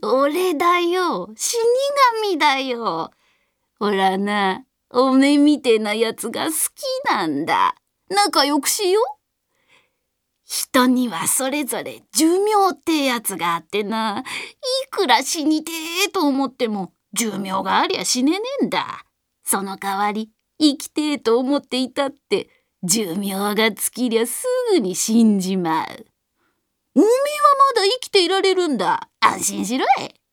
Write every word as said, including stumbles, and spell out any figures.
俺だよ、死神だよ。ほらな、おめみてえなやつが好きなんだ。仲良くしよう。人にはそれぞれ寿命ってやつがあってな、いくら死にてえと思っても寿命がありゃ死ねねえんだ。その代わり生きてえと思っていたって寿命が尽きりゃすぐに死んじまう。おめえはまだ生きていられるんだ。安心しろい。